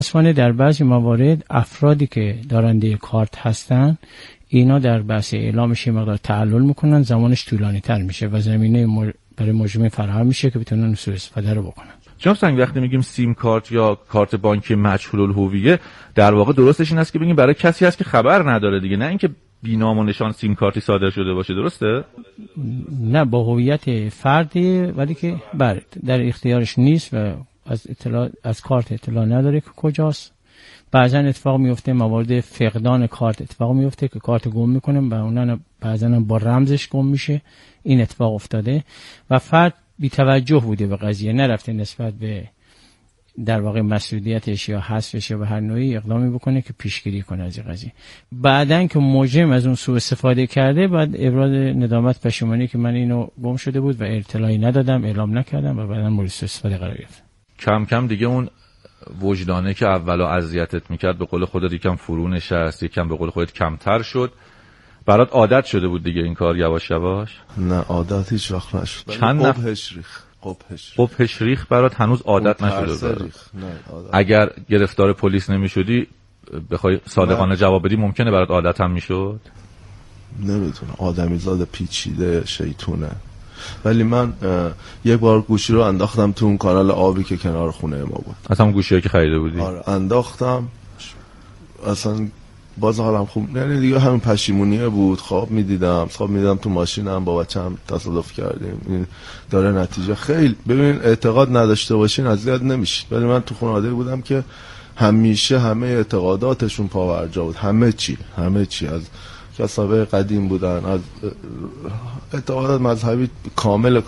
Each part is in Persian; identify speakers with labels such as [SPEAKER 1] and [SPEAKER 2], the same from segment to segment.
[SPEAKER 1] متأسفانه در بعضی موارد افرادی که دارنده کارت هستن اینا در بحث اعلامش یه مقدار تعلل میکنن، زمانش طولانی تر میشه و زمینه برای مجرمین فراهم میشه که بتونن سوء استفاده رو بکنن.
[SPEAKER 2] جناب سنگ، وقتی میگیم سیم کارت یا کارت بانکی مجهول الهویه، در واقع درستش این است که بگیم برای کسی هست که خبر نداره دیگه، نه اینکه بی‌نام و نشان سیم کارتی صادر شده باشه، درسته؟
[SPEAKER 1] نه، با هویت فردی ولی که در اختیارش نیست و از کارت اطلاع نداره که کجاست. بعضا اتفاق میفته موارد فقدان کارت اتفاق میفته که کارت گم میکنه و اونها بعضا با رمزش گم میشه. این اتفاق افتاده و فرد بی توجه بوده به قضیه، نرفته نسبت به در واقع مسئولیتش یا حذفش یا به هر نوعی اقدامی بکنه که پیشگیری کنه از این قضیه. بعدن که مجرم از اون سوء استفاده کرده بعد ابراز ندامت پشیمانی که من اینو گم شده بود و اطلاعی ندادم، اعلام نکردم و بعدن مورد سوء استفاده قرار گرفت.
[SPEAKER 2] کم کم دیگه اون وجدانه که اولا اذیتت میکرد به قول خودت یکم فرو نشست، یکم به قول خودت کمتر شد، برات عادت شده بود دیگه این کار یواش یواش؟
[SPEAKER 3] نه، عادت هیچ وقت نشد.
[SPEAKER 2] قبحش ریخ برات هنوز عادت نشده بود. اگر گرفتار پلیس نمیشدی بخوای صادقانه جواب بدی ممکنه برات عادت هم میشد؟
[SPEAKER 3] نمیتونه، آدمیزاد پیچیده شیطونه. ولی من یک بار گوشی رو انداختم تو اون کانال آبی که کنار خونه ما بود.
[SPEAKER 2] اصلا گوشیایی که خریده بودی؟
[SPEAKER 3] آره انداختم، اصلا باز حالم خوب، یعنی دیگه همین پشیمونیه بود. خواب میدیدم تو ماشینم با بچه‌م تصادف کردیم، این داره نتیجه. خیلی ببین اعتقاد نداشته باشین اذیت نمیشید، ولی من تو خانواده بودم که همیشه همه اعتقاداتشون پاورجا بود، همه چی از کسابه قدیم بودن، از اعتقادات مذهبی کامل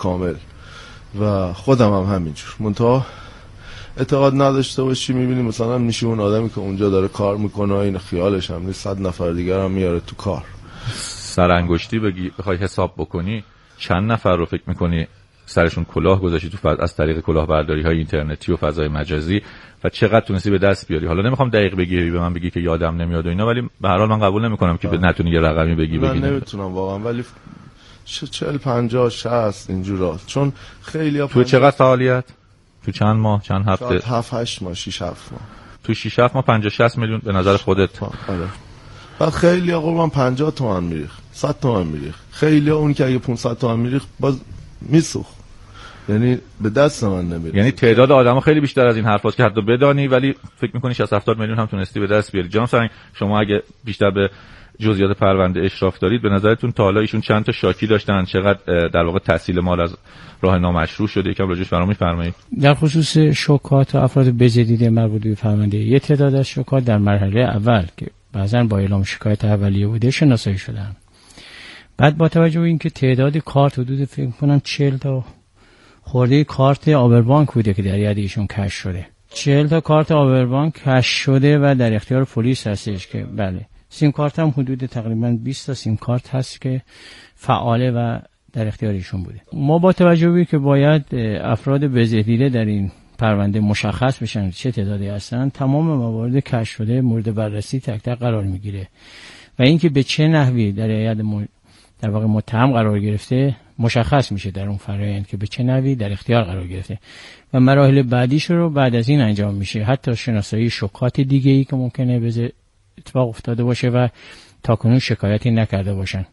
[SPEAKER 3] و خودم هم همینجور. منتها اعتقاد نداشته باشی میبینی مثلا میشه اون آدمی که اونجا داره کار میکنه این خیالش هم نیست 100 نفر دیگر هم میاره تو کار.
[SPEAKER 2] سرانگشتی بخوای حساب بکنی چند نفر رو فکر میکنی سرشون کلاه گذاشتی تو از طریق کلاهبرداری های اینترنتی و فضای مجازی و چقدر تونستی به دست بیاری؟ حالا نمیخوام دقیق بگی به من بگی که یادم نمیاد و اینا، ولی به هر حال من قبول نمیکنم که نتونی یه رقمی بگی.
[SPEAKER 3] من نمیتونم واقعا، ولی 40 50 60 اینجورا. چون خیلی
[SPEAKER 2] تو چقدر فعالیت؟ تو چند ماه، چند هفته؟
[SPEAKER 3] 7 8 ماه، 6 7 ماه.
[SPEAKER 2] تو 6 7 ماه 50 60 میلیون به نظر خودت؟
[SPEAKER 3] آره. بعد خیلی قربان 50 تومن میریخت، 100 تومن میریخت. خیلی اون که اگه 500 تومن میریخت باز میسوخت، یعنی به دست من نمیره.
[SPEAKER 2] یعنی تعداد آدما خیلی بیشتر از این حرفاست که حتی بدانی، ولی فکر می‌کنی 60 70 میلیون هم تونستی به دست بیاری. جناب سنگ، شما اگه بیشتر به جزئیات پرونده اشراف دارید، به نظرتون تا حالا ایشون چند تا شاکی داشتن، چقدر در واقع تحصیل مال از راه نامشروع شده، یکم راجعش برام می‌فرمایید؟
[SPEAKER 1] در خصوص شکات و افراد بزدیده مربوط به پرونده، یه تعداد از شکات در مرحله اول که بعضن با اعلام شکایت اولیه بوده شناسایی شدن. بعد با توجه به اینکه تعداد کارت حدود فکر کنم 40 تا خورده کارت آبربانک بوده که در ید ایشون کش شده. 40 تا کارت آبربانک کش شده و در اختیار پلیس هستش که بله. سیم کارت هم حدود تقریبا 20 تا سیم کارت هست که فعاله و در اختیار ایشون بوده. ما با توجه به که باید افراد بزدیده در این پرونده مشخص بشن چه تعدادی هستن، تمام موارد کش شده مورد بررسی تک تک قرار میگیره و اینکه به چه نحوی در هیئت در واقع متهم قرار گرفته مشخص میشه در اون فرآیند که به چه نحوی در اختیار قرار گرفته و مراحل بعدیش رو بعد از این انجام میشه، حتی شناسایی شکات دیگه‌ای که ممکنه اتفاق افتاده باشه و تاکنون شکایتی نکرده باشن.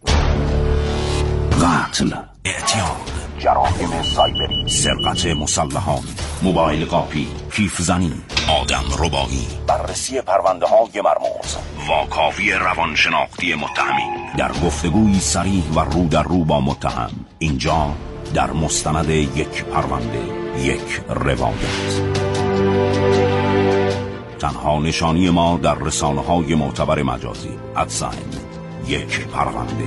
[SPEAKER 4] قتل، اعتیاد، جرایم سایبری، سرقت مسلحانه، موبایل قاپی، کیف زنی، آدم ربایی، بررسی پرونده های مرموز، واکاوی روانشناختی متهمین، در گفتگوی صریح و رو در رو با متهم. اینجا در مستند یک پرونده، یک روایت. تنها نشانی ما در رسانه های معتبر مجازی ادساین یک پرونده.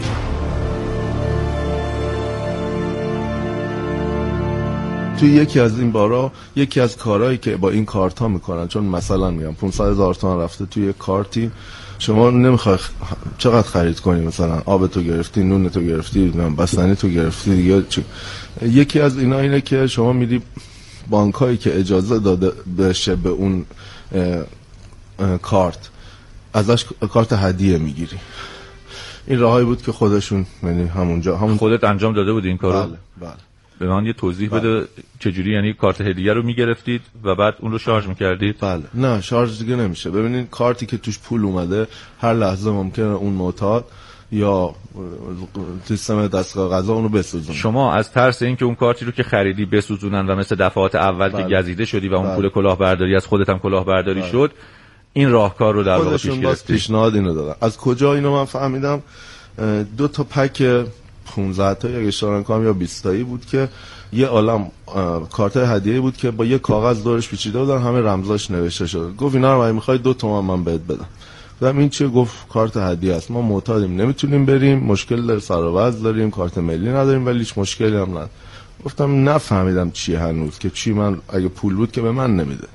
[SPEAKER 3] توی یکی از این بارا یکی از کارهایی که با این کارت ها میکنن، چون مثلا میگم 500,000 تومان رفته توی کارتی، شما نمیخوای چقدر خرید کنی، مثلا آب تو گرفتی، نون تو گرفتی، بستنی تو گرفتی دیگه. یکی از اینا اینه که شما میری بانکایی که اجازه داده بشه به اون کارت، ازش کارت هدیه میگیری. این راهی بود که خودشون، یعنی همونجا خودت
[SPEAKER 2] انجام داده بودی این کارو؟
[SPEAKER 3] بله.
[SPEAKER 2] به من یه توضیح بده چجوری، یعنی کارت هدیه رو میگرفتید و بعد اون رو شارژ میکردید؟
[SPEAKER 3] بله. نه شارژ دیگه نمیشه. ببینید کارتی که توش پول اومده هر لحظه ممکنه اون معتاد یا سیستم دستگاه قضا اونو بسوزونه.
[SPEAKER 2] شما از ترس اینکه اون کارتی رو که خریدی بسوزونن و مثل دفعات اول که گزیده شدی و اون پول کلاهبرداری از خودت هم کلاهبرداری شد، این راهکار رو در واقع پیش گرفتی؟
[SPEAKER 3] پیشنهاد اینو دادن. از کجا اینو من فهمیدم؟ 2 تا پک 15 تا یا اشتباه نکنم یا 20 تایی بود که یه عالم کارت هدیه بود که با یه کاغذ دورش پیچیده بودن، همه رمزاش نوشته شده. گفت اینا رو اگه می‌خوای 2 تومن من بهت بدم. گفتم این چیه؟ گفت کارت هدیه است، ما معتادیم نمیتونیم بریم، مشکل در سر و وضع داریم، کارت ملی نداریم ولی هیچ مشکلی هم نداره. گفتم نفهمیدم چیه هنوز که چی، من اگه پول بود که به من نمیده.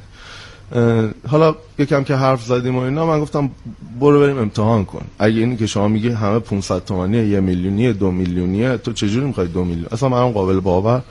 [SPEAKER 3] حالا یکم که حرف زدیم و اینا من گفتم برو بریم امتحان کن. اگه اینی که شما میگی همه 500 تومانیه، 1 میلیونیه، 2 میلیونیه، تو چجوری میخوای 2 میلیون؟ اصلا من قابل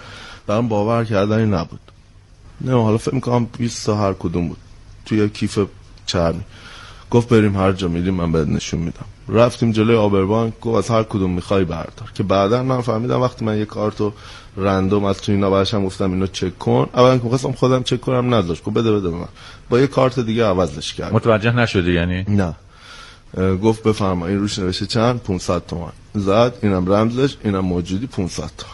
[SPEAKER 3] باور کردنی نبود. نه حالا فکر میکنم 20 تا هر کدوم بود توی کیف چرمی. گفت بریم هر جا میریم من بهت نشون میدم. رفتیم جلوی آبربانک، گفت از هر کدوم میخوای بردار. که بعدا من فهمیدم وقتی من یه کارتو رندوم از تو اینا برشم گفتم اینو چک کن، اولا که خواستم خودم چک کنم نذاشت، گفت بده به من، با یه کارت دیگه عوضش کرد.
[SPEAKER 2] متوجه نشدی یعنی؟
[SPEAKER 3] نه. گفت بفرما این روش نوشته چند؟ 500 تومان. زد اینم رمزش، اینم موجودی 500 تومان.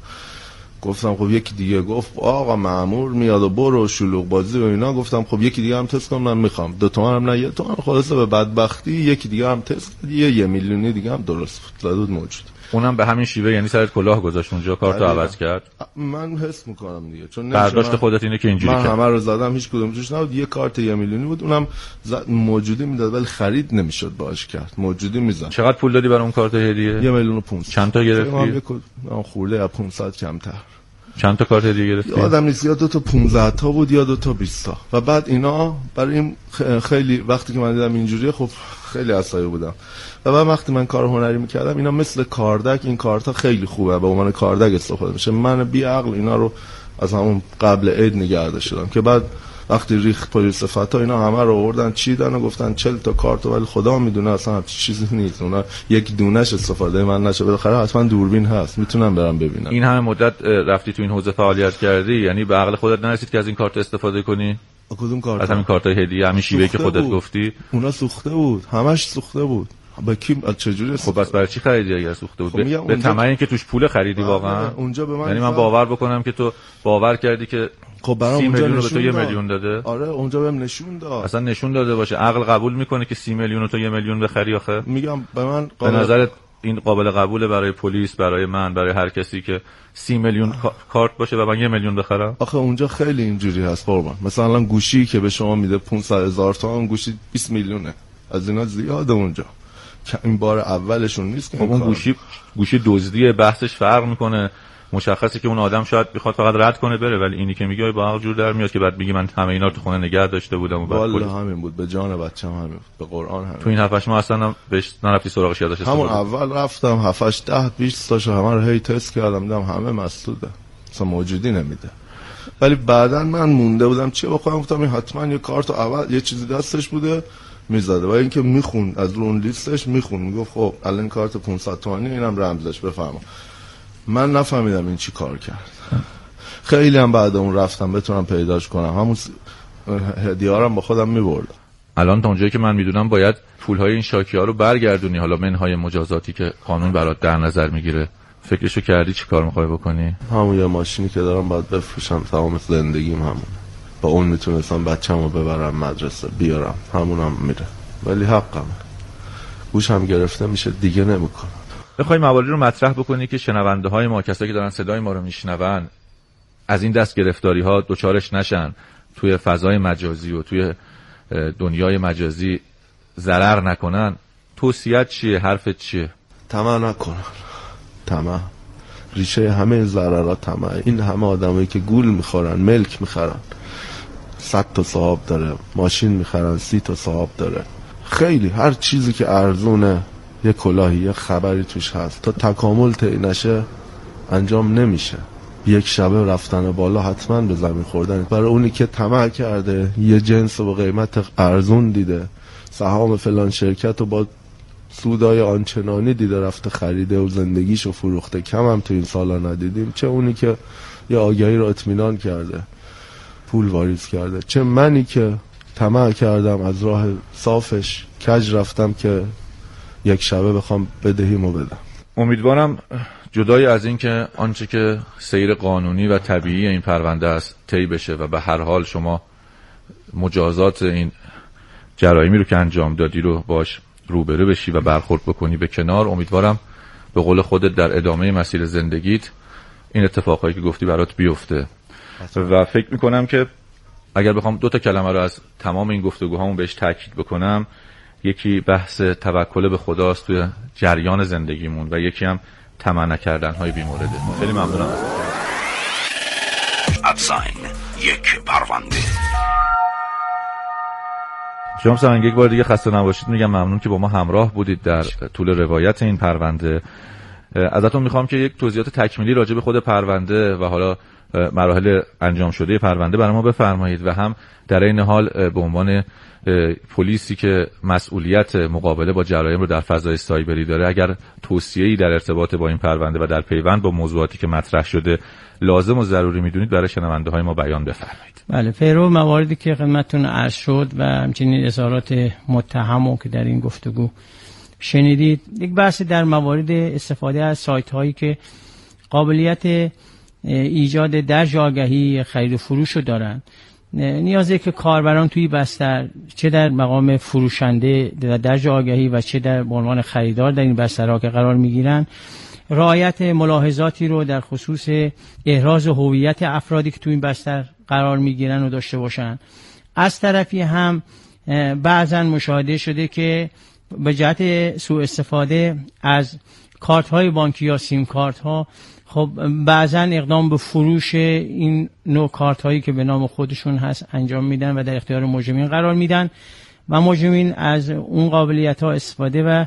[SPEAKER 3] گفتم خب یکی دیگه. گفت آقا مأمور میاد و برو شلوغ بازی و اینا. گفتم خب یکی دیگه هم تست کن، من میخوام 2 تومن هم نه 1 تومن. خلاصه به بدبختی یکی دیگه هم تست کرد، 1 میلیونی دیگه هم درست بود، زد موجود.
[SPEAKER 2] اونم به همین شیوه، یعنی سرت کلاه گذاشت اونجا، کارتو عوض کرد.
[SPEAKER 3] من حس میکنم دیگه، چون
[SPEAKER 2] برداشت خودت اینه که اینجوری
[SPEAKER 3] من
[SPEAKER 2] کرد.
[SPEAKER 3] همه رو زدم هیچ کدوم توش نبود. یه کارت 1 میلیونی بود، اونم موجودی میداد ولی خرید نمیشد باهاش کرد، موجودی میزد.
[SPEAKER 2] چقدر پول دادی برای اون کارت هدیه؟
[SPEAKER 3] 1 میلیون و 500.
[SPEAKER 2] چند تا گرفتی؟
[SPEAKER 3] من خورده از 500 کمتر.
[SPEAKER 2] چند تا کارت هدیه گرفتی؟
[SPEAKER 3] یادم نیست، یا 2 تا 15 تا بود یا 2 تا 20 تا. و بعد اینا برای این خیلی وقتی که من دیدم اینجوریه خب خیلی عصبی بودم. و بعد وقتی من کار هنری میکردم اینا مثل کاردک، این کارتا خیلی خوبه به عنوان کاردک استفاده میشه. من بی عقل اینا رو از همون قبل عید نگه داشتم که بعد وقتی ریخت پلیس فتا اینا همه رو آوردن چیدن و گفتن 40 تا کارت، ولی خدا میدونه اصلا چیزی نیست، اونا یک دونش استفاده من نشه. بالاخره حتما دوربین هست میتونم برم ببینم.
[SPEAKER 2] این همه مدت رفتی تو این حوزه فعالیت کردی، یعنی به عقل خودت نرسید که از این کارت استفاده کنی؟
[SPEAKER 3] کدوم کارت؟
[SPEAKER 2] از همین کارتای هدیه، همین شیوهی که خودت گفتی.
[SPEAKER 3] اونا سوخته بود، همش سوخته بود. با کی چجوری؟
[SPEAKER 2] خب بس برای چی خریدی اگر سوخته بود؟ خب به طمع اینکه توش پول خریدی واقعا؟
[SPEAKER 3] اونجا به من
[SPEAKER 2] یعنی من باور بکنم که تو باور کردی که
[SPEAKER 3] خب برام
[SPEAKER 2] 30 میلیون رو به تو 1 میلیون داده.
[SPEAKER 3] آره اونجا بهم نشون داد.
[SPEAKER 2] اصلا نشون داده باشه عقل قبول میکنه که 30 میلیون رو تو 1 میلیون بخری؟ آخه
[SPEAKER 3] میگم به من
[SPEAKER 2] به نظرت این قابل قبوله برای پلیس، برای من، برای هر کسی که 30 میلیون کارت باشه و من 1 میلیون بخرم؟
[SPEAKER 3] آخه اونجا خیلی اینجوری هست قربان. مثلا گوشی که به شما میده 500,000 تومان، گوشی 20 میلیونه. از اینا زیاده اونجا. این بار اولشون نیست که
[SPEAKER 2] اون گوشی دزدیه، بحثش فرق میکنه. مشخصه که اون آدم شاید بخواد فقط رد کنه بره، ولی اینی که میگه با عقل جور در میاد که بعد میگه من همه اینا رو تو خونه نگه داشته بودم و بعد
[SPEAKER 3] والله همین بود، به جان بچه‌م همین بود، به قرآن همین.
[SPEAKER 2] تو این 7 ماه اصلا بهش نرفتی سراغش یادش استفاده؟
[SPEAKER 3] همون اول رفتم 7 10 20 تاشو همه رو هی تست کردم، دیدم همه مسدوده، اصلا موجودی نمیده. ولی بعداً من مونده بودم چه بخوام، گفتم این حتما یه کارت اول یه چیزی دستش بوده میزده و اینکه میخون از اون لیستش میخون، میگفت خب الان کارت 500 تومانی اینم رمزش بفرما. من نفهمیدم این چی کار کرد. خیلی هم بعد اون رفتم بتونم پیداش کنم، همون هدیه‌ام با خودم میبردم.
[SPEAKER 2] الان تا اونجایی که من میدونم باید پولهای این شاکی‌ها رو برگردونی، حالا منهای مجازاتی که قانون برات در نظر میگیره. فکرشو کردی چی کار میخوای بکنی؟
[SPEAKER 3] همون یه ماشینی که دارم باید بفروشم، تمام زندگیم همون. با اون میتونستم بچه‌مو ببرم مدرسه بیارم، همونم میره. ولی حقم گوشم گرفته میشه دیگه نمیکنم.
[SPEAKER 2] بخوای مواردی رو مطرح بکنی که شنونده های ما، کسایی که دارن صدای ما رو میشنون، از این دست گرفتاری ها دوچارش نشن، توی فضای مجازی و توی دنیای مجازی ضرر نکنن، توصیت چیه؟ حرفت چیه؟
[SPEAKER 3] طمع نکنن. طمع ریشه همه ضررات طمع. این همه آدمایی که گول میخورن، ملک میخرن، 100 تا صاحب داره، ماشین میخرن 30 تا صاحب داره، خیلی هر چیزی که ارزونه یه کلاهی یه خبری توش هست، تا تکامل طی نشه انجام نمیشه. یک شبه رفتن بالا حتما به زمین خوردن. برای اونی که طمع کرده یه جنس رو با قیمت ارزون دیده، سهام فلان شرکت رو با سودای آنچنانی دیده رفته خریده و زندگیشو فروخته، کم هم تو این سالا ندیدیم. چه اونی که یه آگهی رو اطمینان کرده پول واریز کرده، چه منی که طمع کردم از راه صافش کج رفتم که یک شبه بخوام بدهیمو بدم.
[SPEAKER 2] امیدوارم جدای از این که آنچه که سیر قانونی و طبیعی این پرونده است طی بشه و به هر حال شما مجازات این جرایمی رو که انجام دادی رو باش روبرو بشی و برخورد بکنی به کنار. امیدوارم به قول خودت در ادامه مسیر زندگیت این اتفاقایی که گفتی برات بیفته و فکر میکنم که اگر بخوام 2 کلمه رو از تمام این گفتگوهامون بهش تاکید بکنم، یکی بحث توکل به خداست توی جریان زندگیمون و یکی هم طمع نکردن های بی‌مورده. خیلی ممنونم.
[SPEAKER 4] ادساین یک پرونده.
[SPEAKER 2] شما سرنگ یک بار دیگه خسته نباشید میگم. ممنون که با ما همراه بودید در طول روایت این پرونده. ازتون میخوام که یک توضیحات تکمیلی راجع به خود پرونده و حالا مراحل انجام شده پرونده برای ما بفرمایید و هم در این حال به عنوان پلیسی که مسئولیت مقابله با جرایم رو در فضای سایبری داره، اگر توصیه‌ای در ارتباط با این پرونده و در پیوند با موضوعاتی که مطرح شده لازم و ضروری میدونید برای شنونده‌های ما بیان بفرمایید.
[SPEAKER 1] بله، پیرو مواردی که خدمتتون عرض شد و همچنین اظهارات متهمو که در این گفتگو شنیدید، یک بحث در موارد استفاده از سایت‌هایی که قابلیت ایجاد درج آگهی خرید و فروش رو دارن، نیازه که کاربران توی بستر چه در مقام فروشنده در درج آگهی و چه در عنوان خریدار در این بسترها که قرار میگیرن رعایت ملاحظاتی رو در خصوص احراز هویت افرادی که توی این بستر قرار میگیرن رو داشته باشن. از طرفی هم بعضا مشاهده شده که به جهت سوء استفاده از کارت های بانکی یا سیم کارت ها، خب بعضا اقدام به فروش این نوع کارت هایی که به نام خودشون هست انجام میدن و در اختیار مجرمین قرار میدن و مجرمین از اون قابلیت ها استفاده و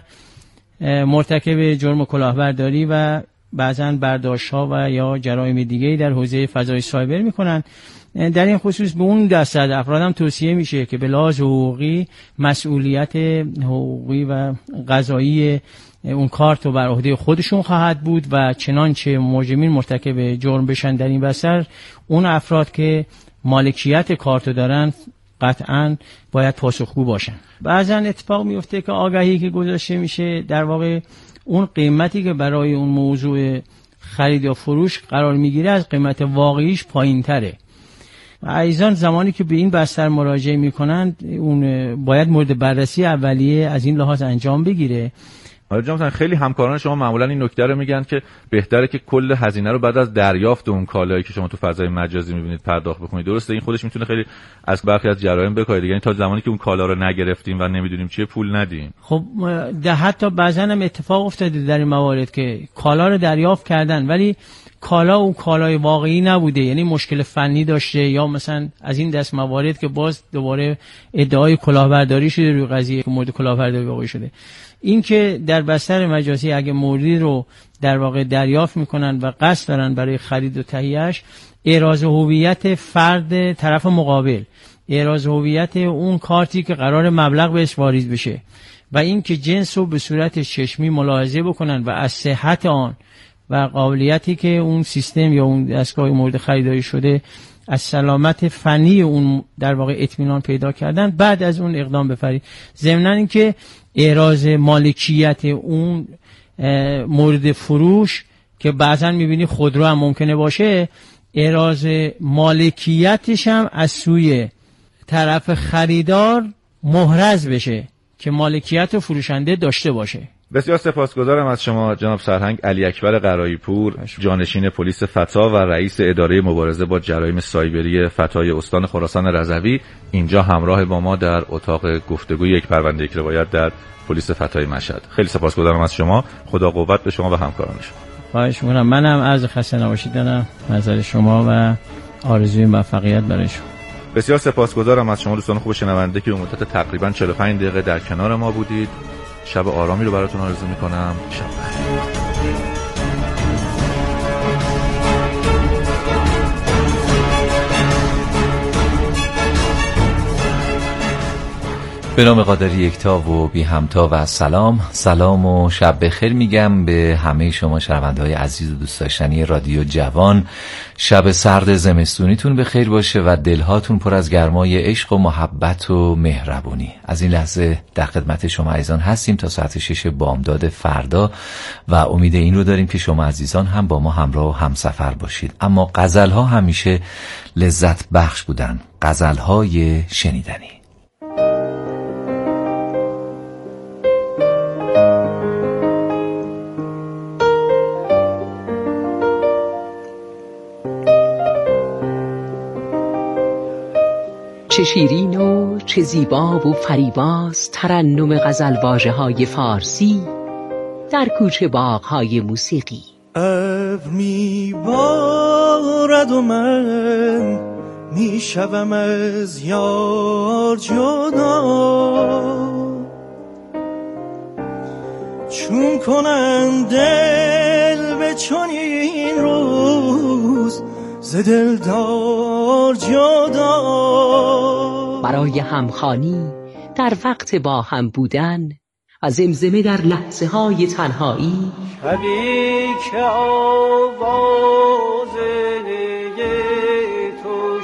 [SPEAKER 1] مرتکب جرم کلاهبرداری و بعضا برداشت ها و یا جرایم دیگه‌ای در حوزه فضای سایبر میکنن. در این خصوص به اون دسته از افراد هم توصیه میشه که به لحاظ حقوقی مسئولیت حقوقی و قضایی اون کارت رو بر عهده خودشون خواهد بود و چنانچه مجرمین مرتکب جرم بشن در این بستر، اون افراد که مالکیت کارت رو دارن قطعاً باید پاسخگو باشن. بعضا اتفاق میفته که آگهی که گذاشته میشه در واقع اون قیمتی که برای اون موضوع خرید یا فروش قرار میگیره از قیمت واقعیش پایین تره و عزیزان زمانی که به این بستر مراجعه میکنن اون باید مورد بررسی اولیه از این لحاظ انجام بگیره.
[SPEAKER 2] حالا جناب خیلی همکاران شما معمولا این نکته رو میگن که بهتره که کل هزینه رو بعد از دریافت اون کالایی که شما تو فضای مجازی میبینید پرداخت بکنید. درسته این خودش میتونه خیلی از برخی از جرایم بکاهه دیگه، یعنی تا زمانی که اون کالا رو نگرفتیم و نمیدونیم چیه پول ندیم.
[SPEAKER 1] خب حتی بعضا هم اتفاق افتاده در این موارد که کالا رو دریافت کردن ولی کالا اون کالای واقعی نبوده، یعنی مشکل فنی داشته یا مثلا از این دست موارد که باز دوباره ادعای کلاهبرداری شده روی قضیه که مورد کلاهبرداری واقع شده. این که در بستر مجازی اگه موردی رو در واقع دریافت میکنن و قصد دارن برای خرید و تهیهش، احراز هویت فرد طرف مقابل، احراز هویت اون کارتی که قرار مبلغ بهش واریز بشه و این که جنس رو به صورت چشمی ملاحظه بکنن و از صحت آن و قابلیتی که اون سیستم یا اون دستگاه مورد خریداری شده از سلامت فنی اون در واقع اطمینان پیدا کردن، بعد از اون اقدام بفرید. ضمن اینکه احراز مالکیت اون مورد فروش که بعضا میبینی خودرو هم ممکنه باشه، احراز مالکیتش هم از سوی طرف خریدار محرز بشه که مالکیت و فروشنده داشته باشه.
[SPEAKER 2] بسیار سپاسگزارم از شما جناب سرهنگ علی اکبر قرایی پور، جانشین پلیس فتا و رئیس اداره مبارزه با جرایم سایبری فتای استان خراسان رضوی، اینجا همراه با ما در اتاق گفتگوی یک پرونده یک روایت در پلیس فتای مشهد. خیلی سپاسگزارم از شما. خدا قوت به شما و همکاران شما.
[SPEAKER 1] خواهش می‌کنم. منم عرض خسته نباشید دارم نظر شما و آرزوی موفقیت برای شما.
[SPEAKER 2] بسیار سپاسگزارم از شما دوستان خوب شنونده که به مدت تقریبا 45 دقیقه در کنار ما بودید. شب آرامی رو براتون آرزو میکنم. شب بخیر.
[SPEAKER 5] به نام قادر یکتا و بی همتا و سلام و شب بخیر میگم به همه شما شنونده‌های عزیز و دوست داشتنی رادیو جوان. شب سرد زمستونیتون بخیر باشه و دلهاتون پر از گرمای عشق و محبت و مهربونی. از این لحظه در خدمت شما عزیزان هستیم تا ساعت 6 بامداد فردا و امید این رو داریم که شما عزیزان هم با ما همراه و همسفر باشید. اما غزل‌ها همیشه لذت بخش بودن، غزل‌های شنیدنی.
[SPEAKER 6] چه شیرین و چه زیبا و فریباست ترنم غزل واژه‌های فارسی در کوچه باغ‌های موسیقی.
[SPEAKER 7] ابر می‌بارد و من میشوم از یار جدا، چون کنم دل به چنین روز ز دلدار جدا.
[SPEAKER 6] برای همخوانی در وقت با هم بودن و زمزمه در لحظه های تنهایی،
[SPEAKER 7] شبی که آواز تو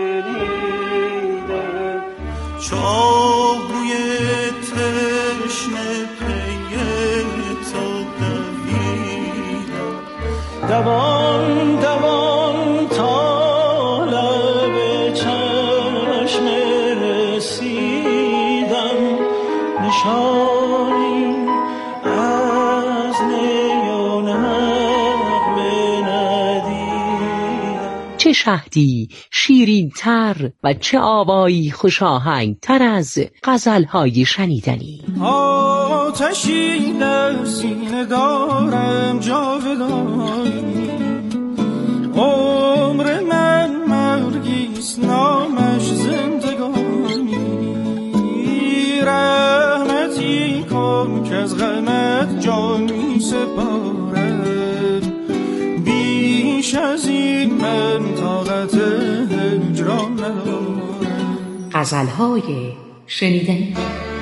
[SPEAKER 7] شنیدم، چاقوی تشنه پی تو دویدم، دوان دوان تا لب چشم رسیدم، نشانی از نی و نغمه ندیدم.
[SPEAKER 6] چه شهدی شیرین تر و چه آوایی خوش آهنگ تر از غزل‌های شنیدنی.
[SPEAKER 7] آتشی در سینه دارم جاودانی، عمر من مرگیست نامش زندگانی، رحمتی کن که از غمت جان می سپارم، بیش از این من طاقت هجران ندارم.
[SPEAKER 6] غزل‌های شنیدنی.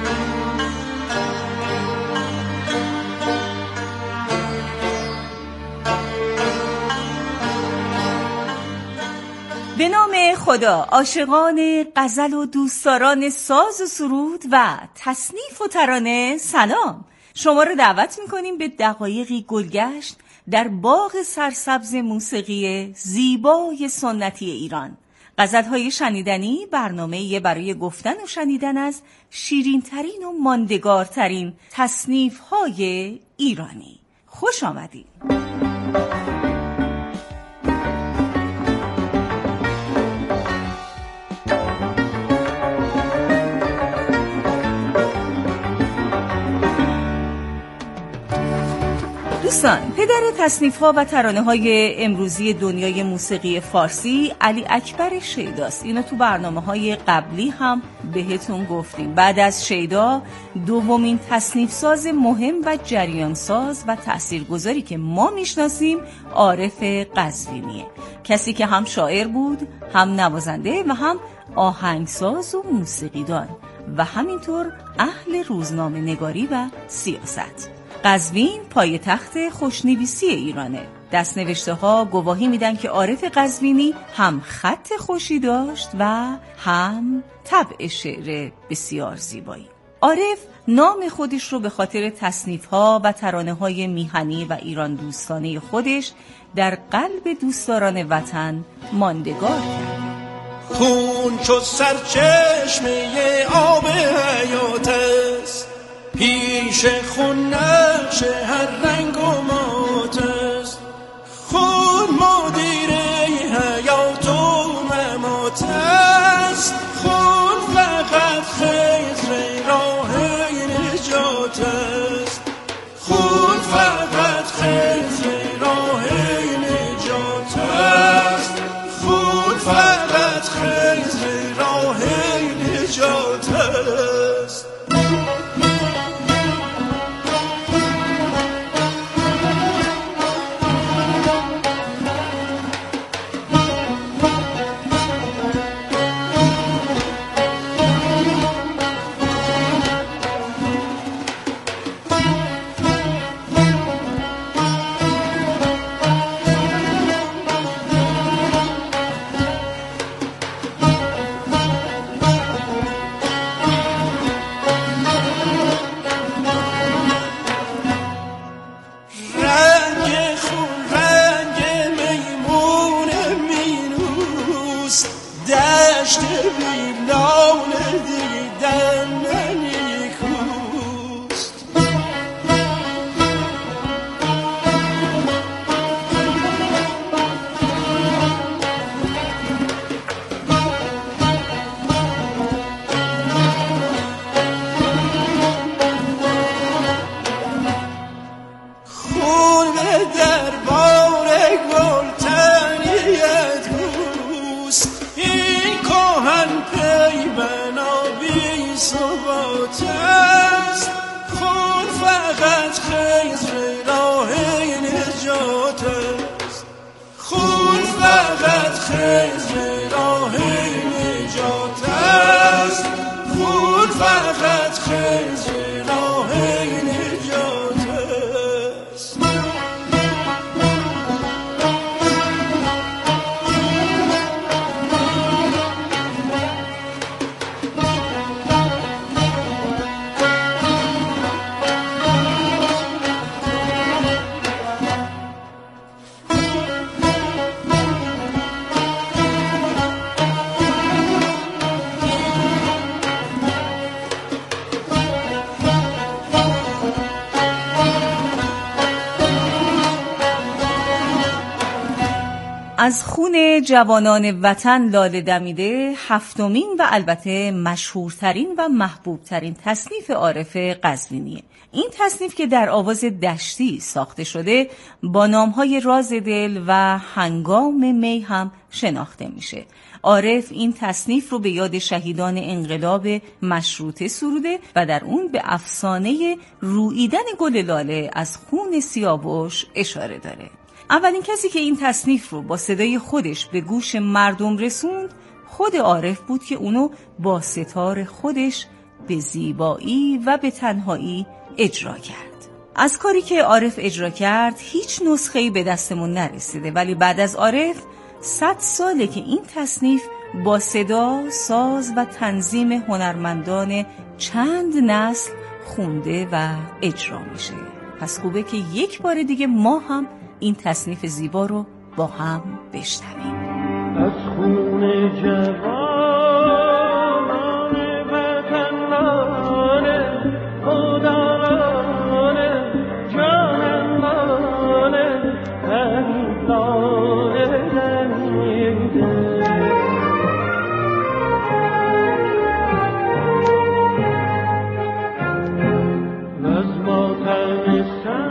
[SPEAKER 8] به نام خدا، عاشقان غزل و دوستداران ساز و سرود و تصنیف و ترانه سلام. شما رو دعوت میکنیم به دقایقی گلگشت در باغ سرسبز موسیقی زیبای سنتی ایران. غزل‌های شنیدنی برنامه‌ای برای گفتن و شنیدن از شیرین‌ترین و ماندگارترین تصنیف‌های ایرانی. خوش آمدید. دوستان، پدر تصنیف‌ها و ترانه‌های امروزی دنیای موسیقی فارسی علی اکبر شیداست. اینو تو برنامه‌های قبلی هم بهتون گفتیم. بعد از شیدا دومین تصنیف ساز مهم و جریان ساز و تاثیرگذاری که ما میشناسیم عارف قزوینیه. کسی که هم شاعر بود، هم نوازنده و هم آهنگساز و موسیقیدان و همینطور اهل روزنامه نگاری و سیاست. قزوین پایتخت خوشنویسی ایرانه. دستنوشته ها گواهی میدن که عارف قزوینی هم خط خوشی داشت و هم طبع شعر بسیار زیبایی. عارف نام خودش رو به خاطر تصنیف ها و ترانه های میهنی و ایران دوستانه خودش در قلب دوستداران وطن ماندگار کرد.
[SPEAKER 7] خون چو سرچشمه آب حیات است، پیش خون نقش هر رنگ و مات است، خون مدیر حیات و ممات است، خون فقط خضر راه نجات است، خون فقط خضر راه نجات است، خون فقط خضر راه نجات است. نجات است، خون فقط خضر راه نجات است، خون فقط خضر راه نجات است، خون فقط خضر راه نجات است.
[SPEAKER 8] از خون جوانان وطن لاله دمیده، هفتمین و البته مشهورترین و محبوبترین تصنیف عارف قزوینیه. این تصنیف که در آواز دشتی ساخته شده با نامهای راز دل و هنگام می هم شناخته میشه. عارف این تصنیف رو به یاد شهیدان انقلاب مشروطه سروده و در اون به افسانه روییدن گل لاله از خون سیاوش اشاره داره. اولین کسی که این تصنیف رو با صدای خودش به گوش مردم رسوند خود عارف بود که اونو با ستار خودش به زیبایی و به تنهایی اجرا کرد. از کاری که عارف اجرا کرد هیچ نسخه‌ای به دستمون نرسیده، ولی بعد از عارف 100 ساله که این تصنیف با صدا، ساز و تنظیم هنرمندان چند نسل خونده و اجرا میشه. پس خوبه که یک بار دیگه ما هم این تصنیف زیبا رو با هم بشنویم.
[SPEAKER 7] از خون جوانان وطنان خداوند جانان همیدان دمیده از ماتم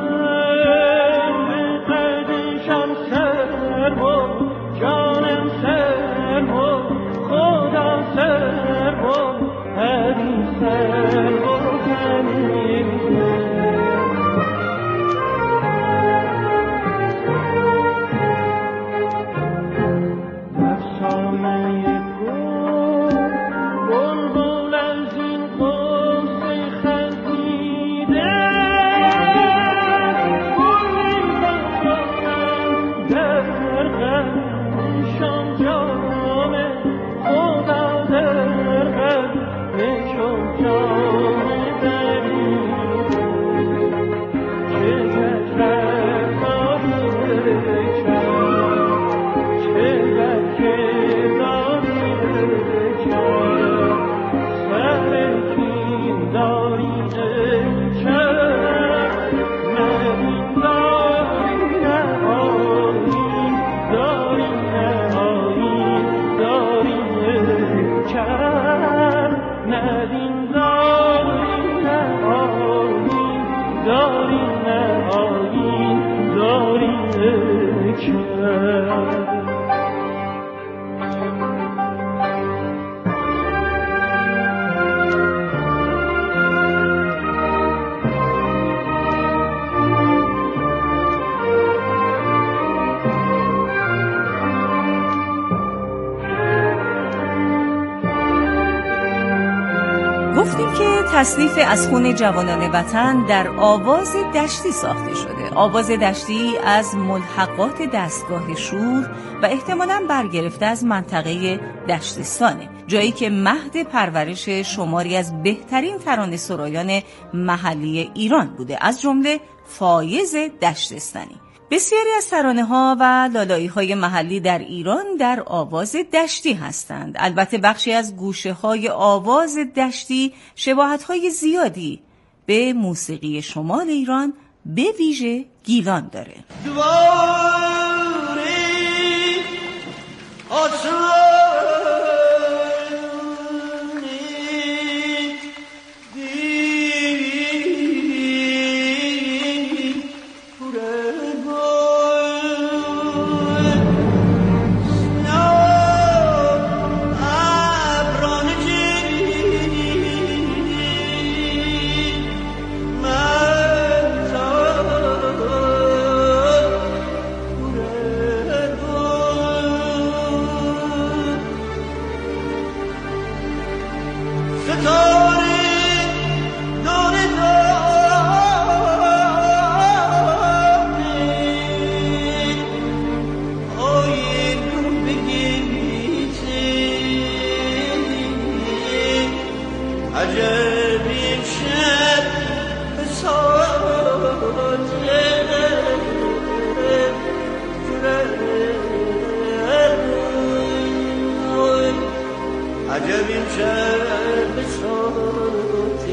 [SPEAKER 8] گفتیم که تصنیف از خون جوانان وطن در آواز دشتی ساخته شده. آواز دشتی از ملحقات دستگاه شور و احتمالاً برگرفته از منطقه دشتستانه، جایی که مهد پرورش شماری از بهترین ترانه‌سرایان محلی ایران بوده، از جمله فایز دشتستانی. بسیاری از ترانه‌ها و لالایی‌های محلی در ایران در آواز دشتی هستند. البته بخشی از گوشه‌های آواز دشتی شباهت‌های زیادی به موسیقی شمال ایران، به ویژه گیلان داره.
[SPEAKER 7] شب به ساعت عجب این شب به ساعت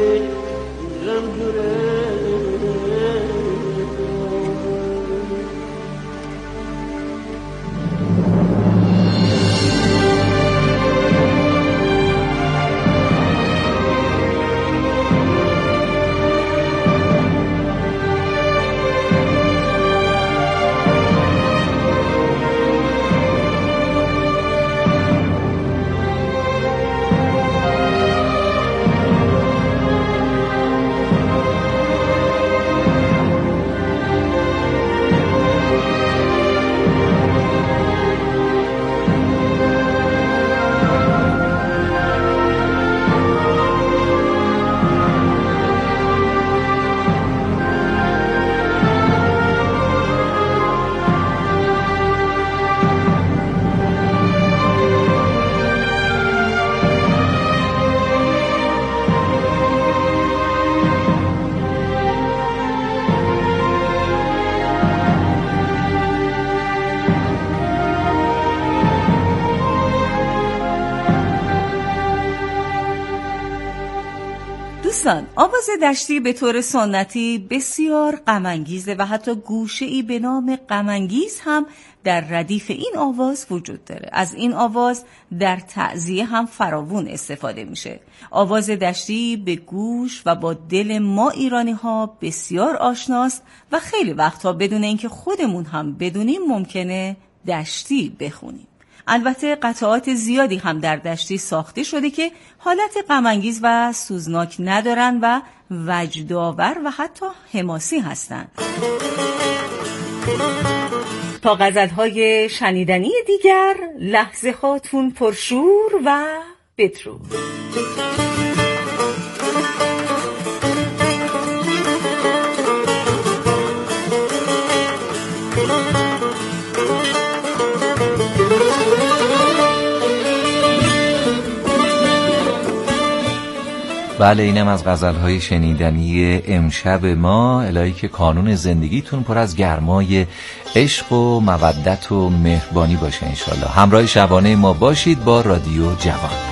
[SPEAKER 8] دوستان، آواز دشتی به طور سنتی بسیار غم‌انگیزه و حتی گوشه‌ای به نام غم‌انگیز هم در ردیف این آواز وجود داره. از این آواز در تعزیه هم فراوون استفاده میشه. آواز دشتی به گوش و با دل ما ایرانی ها بسیار آشناست و خیلی وقتها بدون اینکه خودمون هم بدونیم ممکنه دشتی بخونیم. البته قطعات زیادی هم در دشتی ساخته شده که حالت غم‌انگیز و سوزناک ندارن و وجدآور و حتی حماسی هستند. تا غزل‌های شنیدنی دیگر، لحظه هاتون پرشور و بدرود.
[SPEAKER 5] بله، اینم از غزل‌های شنیدنی امشب ما. الهی که کانون زندگیتون پر از گرمای عشق و مودت و مهربانی باشه انشالله. همراه شبانه ما باشید با رادیو جوان.